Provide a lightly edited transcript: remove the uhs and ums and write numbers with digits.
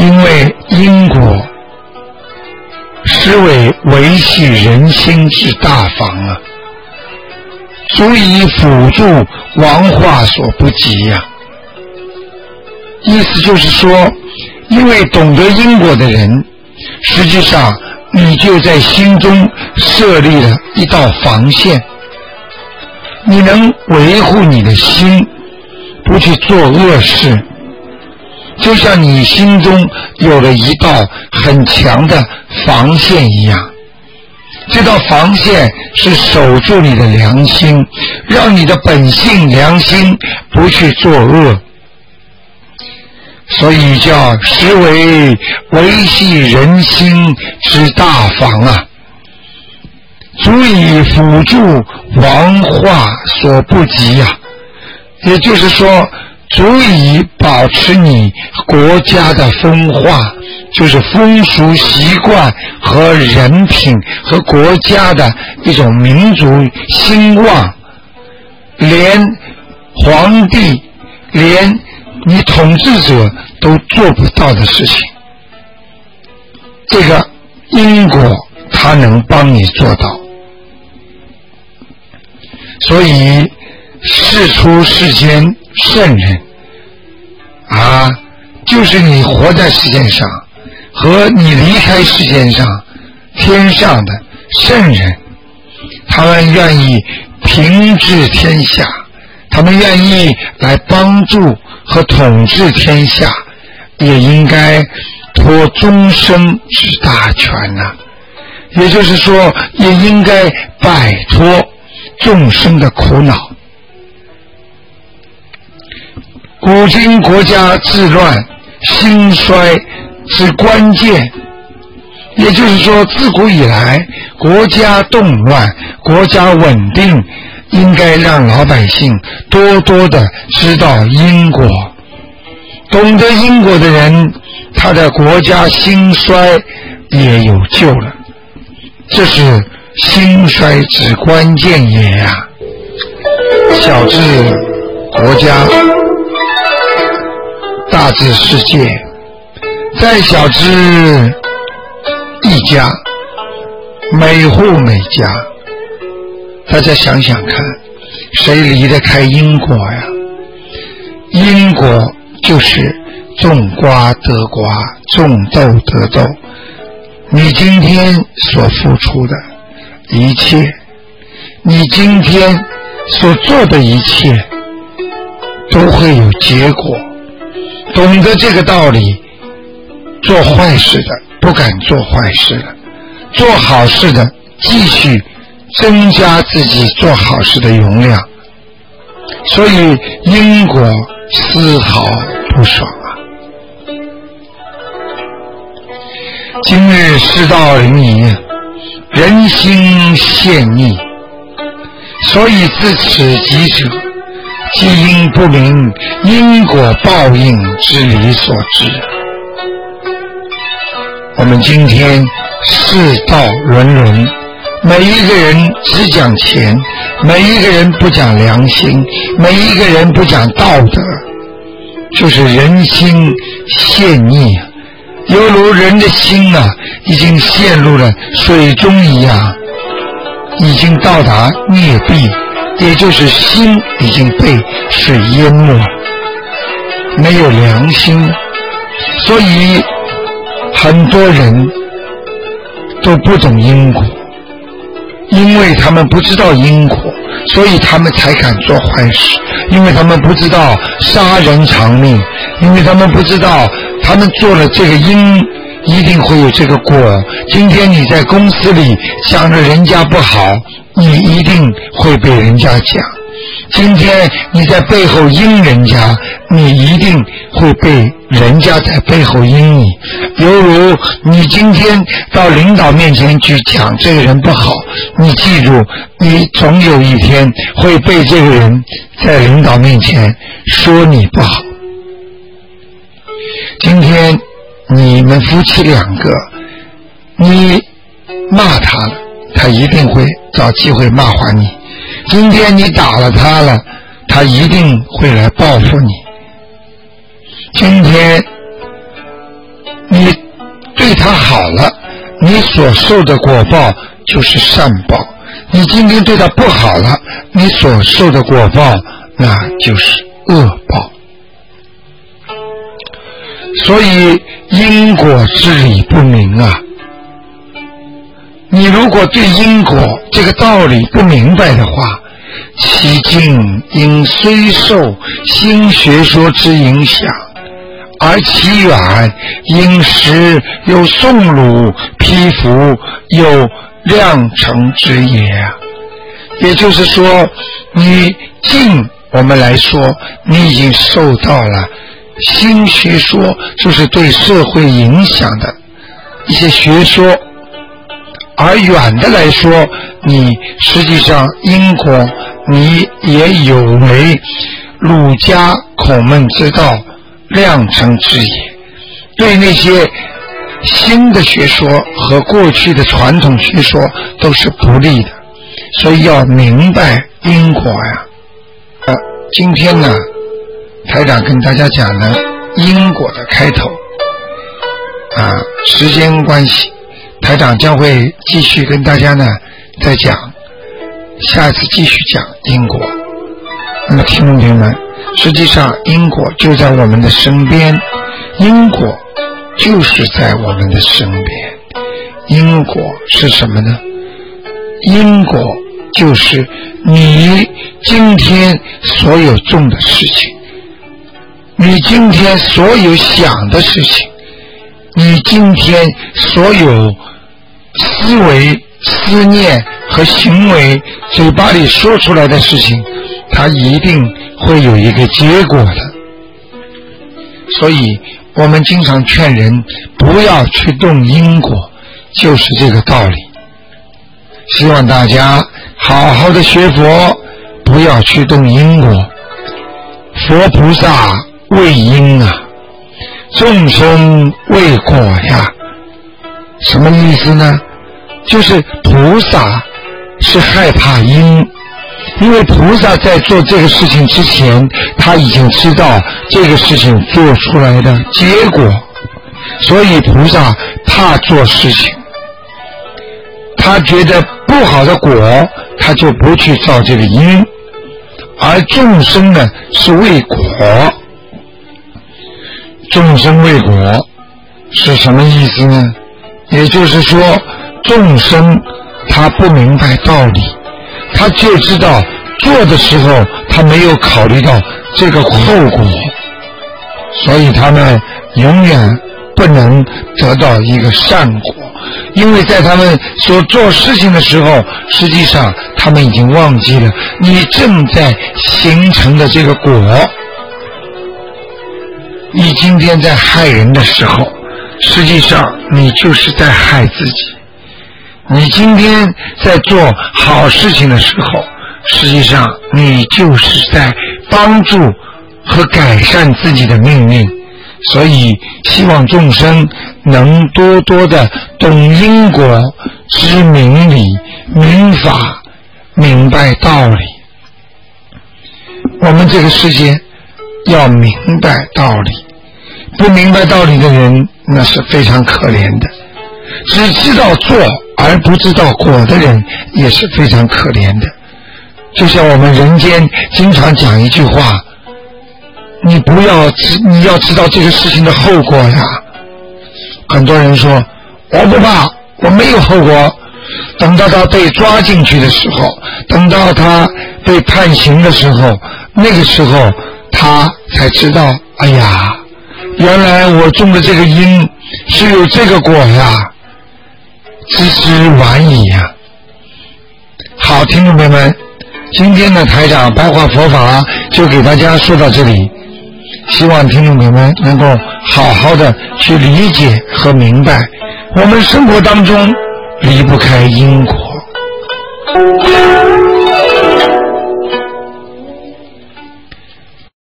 因为因果实为维系人心之大法啊，足以辅助王化所不及呀。意思就是说，因为懂得因果的人，实际上你就在心中设立了一道防线，你能维护你的心，不去做恶事，就像你心中有了一道很强的防线一样。这道防线是守住你的良心，让你的本性良心不去作恶，所以叫实为维系人心之大防啊，足以辅助王化所不及啊。也就是说，足以保持你国家的风化，就是风俗习惯和人品和国家的一种民族兴旺，连皇帝连你统治者都做不到的事情，这个因果它能帮你做到。所以世出世间圣人啊，就是你活在世界上和你离开世界上天上的圣人，他们愿意平治天下，他们愿意来帮助和统治天下，也应该托众生之大权啊，也就是说也应该摆脱众生的苦恼。古今国家治乱兴衰之关键，也就是说自古以来国家动乱国家稳定，应该让老百姓多多的知道因果，懂得因果的人，他的国家兴衰也有救了，这是兴衰之关键也呀。小至国家，大至世界，再小至一家，每户每家，大家想想看，谁离得开因果呀？因果就是种瓜得瓜，种豆得豆。你今天所付出的一切，你今天所做的一切，都会有结果。懂得这个道理，做坏事的不敢做坏事了，做好事的继续增加自己做好事的容量。所以因果丝毫不爽啊。今日世道临沂，人心陷溺，所以自此己者，即因不明因果报应之理所致。我们今天世道沦沦，每一个人只讲钱，每一个人不讲良心，每一个人不讲道德，就是人心陷溺，犹如人的心啊，已经陷入了水中一样，已经到达灭壁，也就是心已经被水淹没，没有良心。所以很多人都不懂因果，因为他们不知道因果，所以他们才敢做坏事，因为他们不知道杀人偿命，因为他们不知道他们做了这个因一定会有这个果。今天你在公司里讲了人家不好，你一定会被人家讲。今天你在背后阴人家，你一定会被人家在背后阴你。犹如你今天到领导面前去讲这个人不好，你记住，你总有一天会被这个人在领导面前说你不好。今天你们夫妻两个，你骂他了，他一定会找机会骂还你。今天你打了他了，他一定会来报复你。今天他好了，你所受的果报就是善报；你今天对他不好了，你所受的果报那就是恶报。所以因果之理不明啊，你如果对因果这个道理不明白的话，其境因虽受新学说之影响，而其远因时有宋鲁披服有量成之也。也就是说，你近我们来说，你已经受到了新学说，就是对社会影响的一些学说，而远的来说，你实际上因果你也有为儒家孔孟之道量成之也。对那些新的学说和过去的传统学说都是不利的，所以要明白因果呀。今天呢，台长跟大家讲呢因果的开头时间关系，台长将会继续跟大家呢再讲，下次继续讲因果。那么听众朋友们，实际上因果就在我们的身边，因果就是在我们的身边。因果是什么呢？因果就是你今天所有做的事情，你今天所有想的事情，你今天所有思维、思念和行为，嘴巴里说出来的事情，它一定会有一个结果的。所以我们经常劝人不要去动因果，就是这个道理。希望大家好好的学佛，不要去动因果。佛菩萨为因啊，众生为果呀。什么意思呢？就是菩萨是害怕因，因为菩萨在做这个事情之前，他已经知道这个事情做出来的结果，所以菩萨怕做事情，他觉得不好的果，他就不去造这个因。而众生呢是为果，众生为果是什么意思呢？也就是说，众生他不明白道理，他就知道做的时候他没有考虑到这个后果，所以他们永远不能得到一个善果。因为在他们所做事情的时候，实际上他们已经忘记了你正在形成的这个果。你今天在害人的时候，实际上你就是在害自己。你今天在做好事情的时候，实际上你就是在帮助和改善自己的命运。所以希望众生能多多的懂因果，知明理、明法，明白道理。我们这个世界要明白道理，不明白道理的人那是非常可怜的。只知道做而不知道果的人也是非常可怜的。就像我们人间经常讲一句话，你要知道这个事情的后果呀。很多人说我不怕，我没有后果。等到他被抓进去的时候，等到他被判刑的时候，那个时候他才知道，哎呀，原来我种的这个因是有这个果呀，知之晚矣呀。好，听众朋友们，今天的台长白话佛法就给大家说到这里，希望听众朋友们能够好好的去理解和明白，我们生活当中离不开因果。